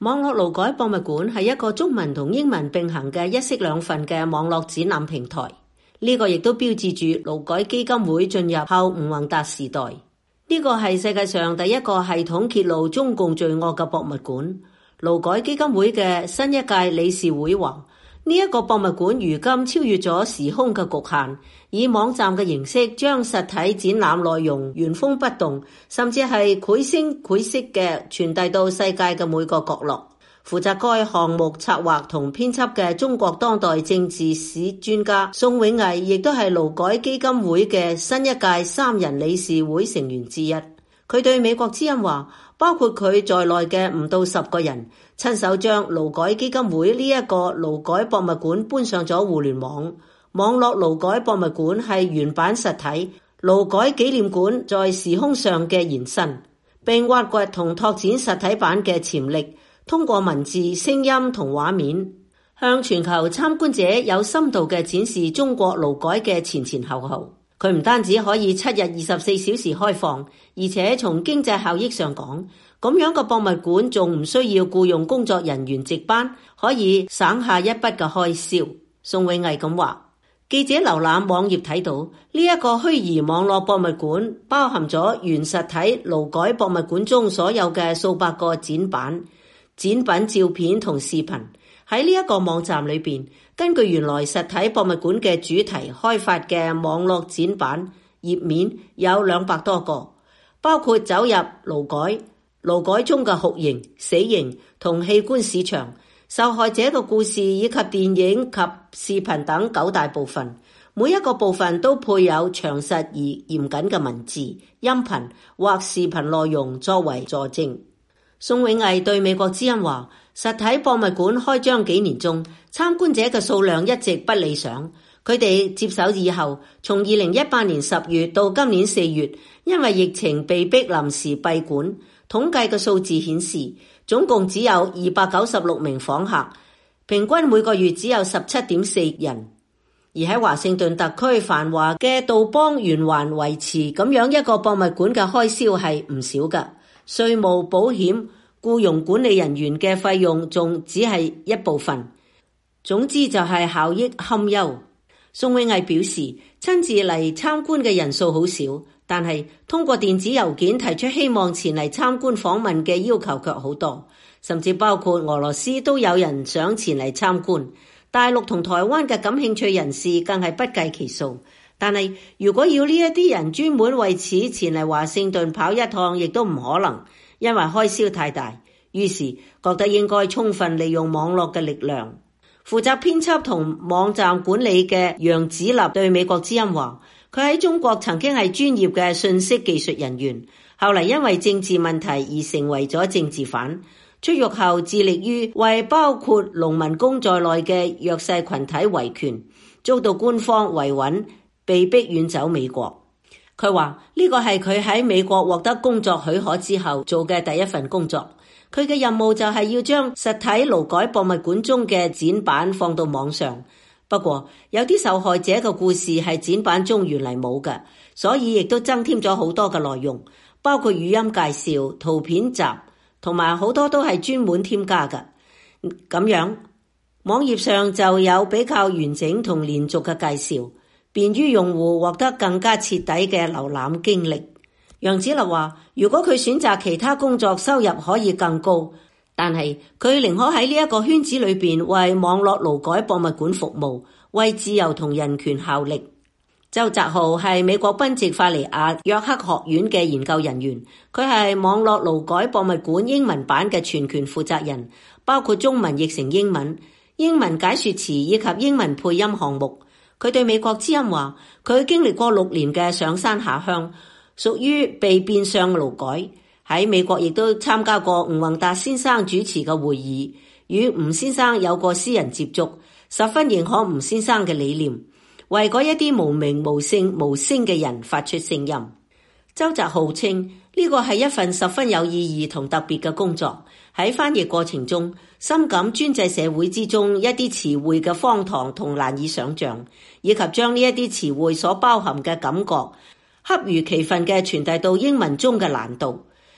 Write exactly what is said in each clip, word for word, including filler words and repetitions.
網絡勞改博物館係一個中文同英文並行嘅一式兩份嘅網絡展覽平台，呢個亦都標誌住勞改基金會進入後吳宏達時代。呢個係世界上第一個系統揭露中共罪惡嘅博物館。勞改基金會嘅新一屆理事會話，呢一個博物館如今超越咗時空嘅局限，以網站嘅形式將實體展覽內容原封不動，甚至係繪聲繪色嘅傳遞到世界嘅每個角落。負責該項目策劃同編輯嘅中國當代政治史專家宋永毅，亦都係勞改基金會嘅新一屆三人理事會成員之一。佢對美國之音話，包括佢在內嘅唔到十個人親手將勞改基金會呢一個勞改博物館搬上咗互聯網。網絡勞改博物館係原版實體勞改紀念館在時空上嘅延伸，並挖掘同拓展實體版嘅潛力，通過文字、聲音同畫面向全球參觀者有深度嘅展示中國勞改嘅前前後後。佢唔單止可以七日二十四小時開放，而且從經濟效益上講，咁樣嘅博物館仲唔需要僱用工作人員值班，可以省下一筆嘅開銷。宋永毅咁話，記者瀏覽網頁睇到呢一個虛擬網絡博物館包含咗原實體勞改博物館中所有嘅數百個展板、展品照片同視頻。喺呢一個網站裏邊，根據原來實體博物館嘅主題開發嘅網絡展板頁面有兩百多個，包括走入勞改、勞改中嘅酷刑、死刑同器官市場、受害者嘅故事以及電影及視頻等九大部分。每一個部分都配有詳實而嚴謹嘅文字、音頻或視頻內容作為佐證。宋永毅對美國之音話，實體博物館開張幾年中，參觀者嘅數量一直不理想。佢哋接手以後，從二零一八年十月到今年四月，因為疫情被迫臨時閉館。統計嘅數字顯示，總共只有二百九十六名訪客，平均每個月只有十七點四人。而喺華盛頓特區繁華嘅杜邦圓環維持咁樣一個博物館嘅開銷係唔少㗎，稅務、保險、僱傭管理人員嘅費用仲只係一部分。總之就係效益堪憂。宋永毅表示，親自嚟參觀嘅人數好少，但係通過電子郵件提出希望前嚟參觀訪問嘅要求卻好多，甚至包括俄羅斯都有人想前嚟參觀，大陸同台灣嘅感興趣人士更係不計其數。但係如果要呢一啲人專門為此前嚟華盛頓跑一趟，亦都唔可能，因為開銷太大。於是覺得應該充分利用網絡嘅力量。負責編輯同網站管理嘅楊子立對美國之音話，佢喺中國曾經係專業嘅信息技術人員，後嚟因為政治問題而成為咗政治犯。出獄後致力於為包括農民工在內嘅弱勢群體維權，遭到官方維穩，被逼遠走美國。佢話呢個係佢喺美國獲得工作許可之後做嘅第一份工作。佢嘅任務就係要將實體勞改博物館中嘅展板放到網上。不過有啲受害者嘅故事係展板中原嚟冇嘅，所以亦都增添咗好多嘅內容，包括語音介紹、圖片集，同埋好多都係專門添加嘅。咁樣網頁上就有比較完整同連續嘅介紹，便於用戶獲得更加徹底嘅瀏覽經歷。楊子立話，如果佢選擇其他工作，收入可以更高，但係佢寧可喺呢一個圈子裏邊為網絡勞改博物館服務，為自由同人權效力。周澤浩係美國賓夕法尼亞約克學院嘅研究人員，佢係網絡勞改博物館英文版嘅全權負責人，包括中文譯成英文、英文解說詞以及英文配音項目。佢對美國之音話，佢經歷過六年嘅上山下鄉，屬於被變相勞改。喺美國亦都參加過吳宏達先生主持嘅會議，與吳先生有過私人接觸，十分認可吳先生嘅理念，為嗰一啲無名無姓無聲嘅人發出聲音。周澤浩稱呢個係一份十分有意義同特別嘅工作，喺翻譯過程中深感專制社會之中一啲詞彙嘅荒唐同難以想象，以及將呢一啲詞彙所包含嘅感覺恰如其分嘅傳遞到英文中嘅難度。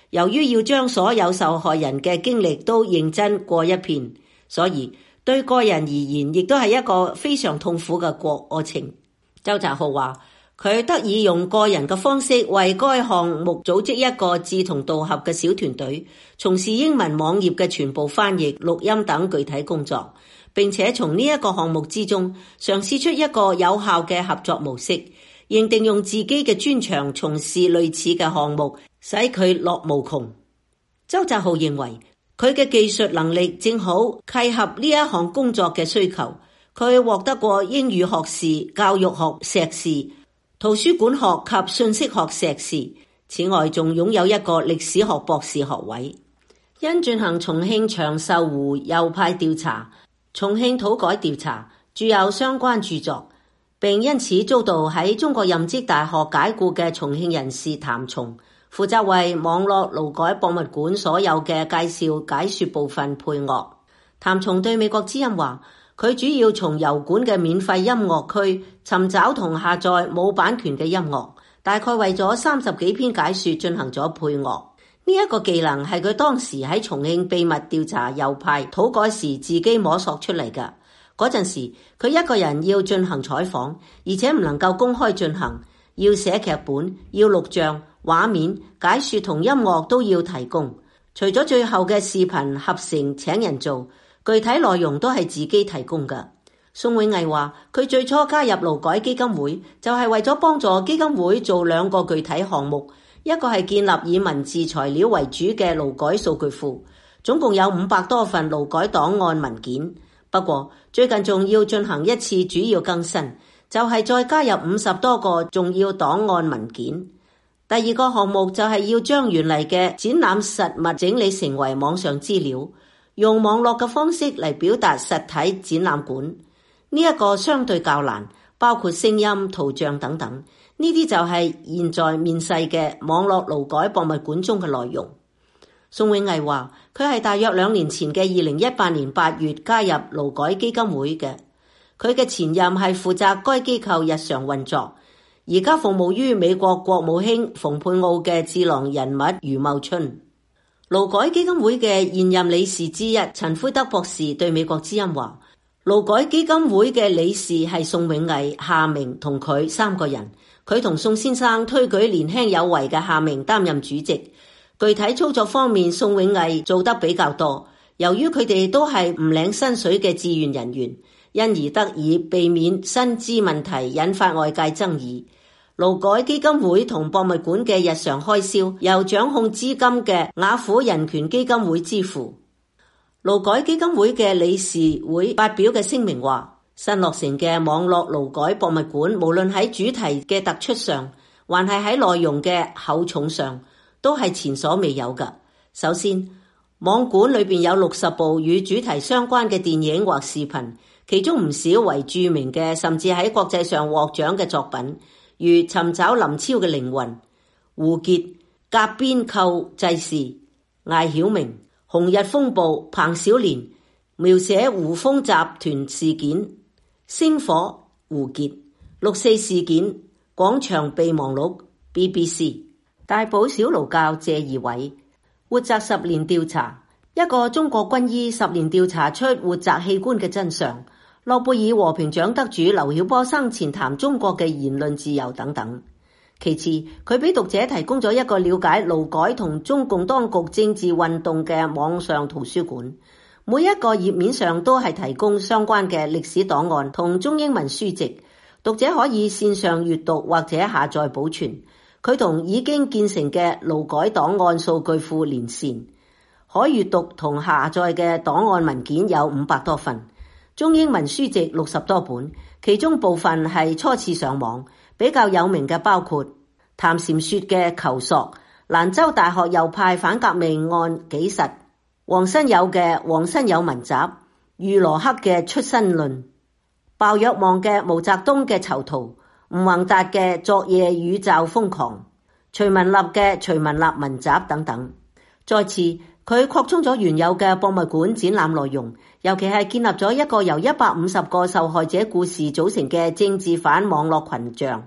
由於要將所有受害人嘅經歷都認真過一遍，所以對個人而言亦都係一個非常痛苦嘅過程。周澤浩話，佢得以用個人嘅方式為該項目組織一個志同道合嘅小團隊，從事英文網頁嘅全部翻譯、錄音等具體工作，並且從呢一個項目之中嘗試出一個有效嘅合作模式，認定用自己嘅專長從事類似嘅項目，使佢樂無窮。周澤浩認為佢嘅技術能力正好契合呢一項工作嘅需求。佢獲得過英語學士、教育學碩士、圖書館學及信息學碩士，此外仲擁有一個歷史學博士學位。因進行重慶長壽湖右派調查、重慶土改調查，著有相關著作，並因此遭到喺中國任職大學解僱嘅重慶人士譚松，負責為網絡勞改博物館所有嘅介紹解說部分配樂。譚松對美國之音話，佢主要從油管嘅免費音樂區尋找同下載冇版權嘅音樂，大概為咗三十幾篇解說進行咗配樂。呢一個技能係佢當時喺重慶秘密調查右派土改時自己摸索出嚟嘅。嗰陣時佢一個人要進行採訪，而且唔能夠公開進行，要寫劇本，要錄像、畫面、解說同音樂都要提供。除咗最後嘅視頻合成請人做，具體內容都係自己提供嘅。宋永毅話，佢最初加入勞改基金會就係為咗幫助基金會做兩個具體項目，一個係建立以文字材料為主嘅勞改數據庫，總共有五百多份勞改檔案文件。不過最近仲要進行一次主要更新，就係再加入五十多個重要檔案文件。第二個項目就係要將原嚟嘅展覽實物整理成為網上資料，用網絡嘅方式嚟表達實體展覽館。呢一個相對較難，包括聲音、圖像等等。呢啲就係現在面世嘅網絡勞改博物館中嘅內容。宋永毅話，佢係大約兩年前嘅二零一八年八月加入勞改基金會嘅。佢嘅前任係負責該機構日常運作，而家服務於美國國務卿蓬佩奧嘅智囊人物余茂春。勞改基金會嘅現任理事之一陳奎德博士對美國之音話，勞改基金會嘅理事係宋永毅、夏明同佢三個人，佢同宋先生推舉年輕有為嘅夏明擔任主席。具體操作方面，宋永毅做得比較多。由於佢哋都係唔領薪水嘅志願人員，因而得以避免薪資問題引發外界爭議。勞改基金會同博物館嘅日常開銷由掌控資金嘅雅虎人權基金會支付。勞改基金會嘅理事會發表嘅聲明話，新落成嘅網絡勞改博物館無論喺主題嘅突出上，還係喺內容嘅厚重上，都係前所未有嘅。首先，網館裏邊有六十部與主題相關嘅電影或視頻，其中唔少為著名嘅，甚至喺國際上獲獎嘅作品，如《尋找林超嘅靈魂》、胡潔、甲邊寇濟士、艾曉明、紅日風暴、彭小蓮、描寫胡風集團事件、星火、胡潔、六四事件、廣場備忘錄、B B C、大埔小勞教謝義偉、活摘十年調查，一個中國軍醫十年調查出活摘器官嘅真相，諾貝爾和平獎得主劉曉波生前談中國嘅言論自由等等。其次，佢俾讀者提供咗一個了解勞改同中共當局政治運動嘅網上圖書館，每一個頁面上都係提供相關嘅歷史檔案同中英文書籍，讀者可以線上閱讀或者下載保存。佢同已經建成嘅勞改檔案數據庫連線，可閱讀同下載嘅檔案文件有五百多份，中英文書籍六十多本，其中部分係初次上網。比較有名嘅包括譚禪雪嘅求索、蘭州大學右派反革命案紀實、黃新友嘅黃新友文集、余羅克嘅出身論、鮑若望嘅毛澤東嘅囚徒、吳宏達嘅昨夜宇宙瘋狂、徐文立嘅徐文立文集等等。再次，佢擴充咗原有嘅博物館展覽內容，尤其係建立咗一個由一百五十個受害者故事組成嘅政治犯網絡群像。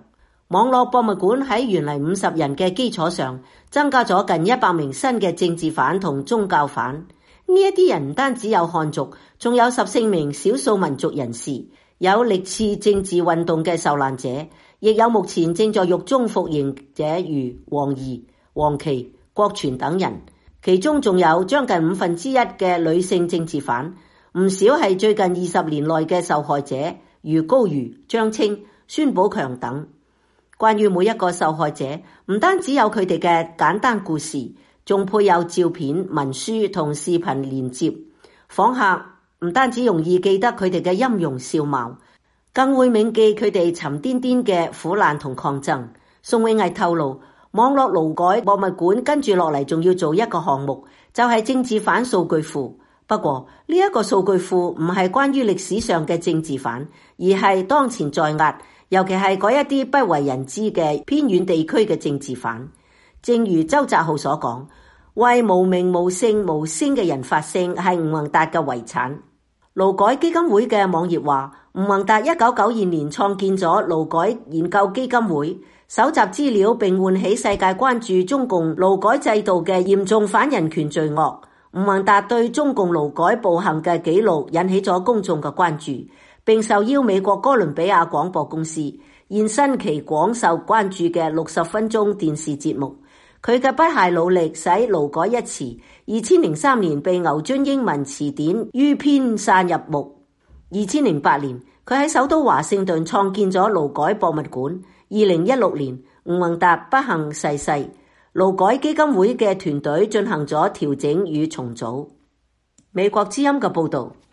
網絡博物館喺原嚟五十人嘅基礎上，增加咗近一百名新嘅政治犯同宗教犯。呢一啲人唔單止有漢族，仲有十四名少數民族人士，有歷次政治運動嘅受難者，亦有目前正在獄中服刑者如黃怡、黃琦、郭全等人。其中仲有將近五分之一嘅女性政治犯，唔少係最近二十年內嘅受害者，如高瑜、張青、孫寶強等。關於每一個受害者，唔單止有佢哋嘅簡單故事，仲配有照片、文書同視頻連接。訪客唔單止容易記得佢哋嘅音容笑貌，更會銘記佢哋沉甸甸嘅苦難同抗爭。宋永毅透露，網絡勞改博物館跟住落嚟仲要做一個項目，就係政治犯數據庫。不過呢一個數據庫唔係關於歷史上嘅政治犯，而係當前在押，尤其係嗰一啲不為人知嘅偏遠地區嘅政治犯。正如周澤浩所講，為無名無姓無聲嘅人發聲係吳宏達嘅遺產。勞改基金會嘅網頁話，吳宏達一九九二年創建咗勞改研究基金會，搜集資料並喚起世界關注中共勞改制度嘅嚴重反人權罪惡。吳宏達對中共勞改暴行嘅記錄引起咗公眾嘅關注，並受邀美國哥倫比亞廣播公司現身其廣受關注嘅六十分鐘電視節目。佢嘅不懈努力使勞改一詞二千零三年被牛津英文詞典於編纂入目。二千零八年，佢喺首都華盛頓創建咗勞改博物館。二零一六年，吳宏達不幸逝世，勞改基金會嘅團隊進行咗調整與重組。美國之音嘅報導。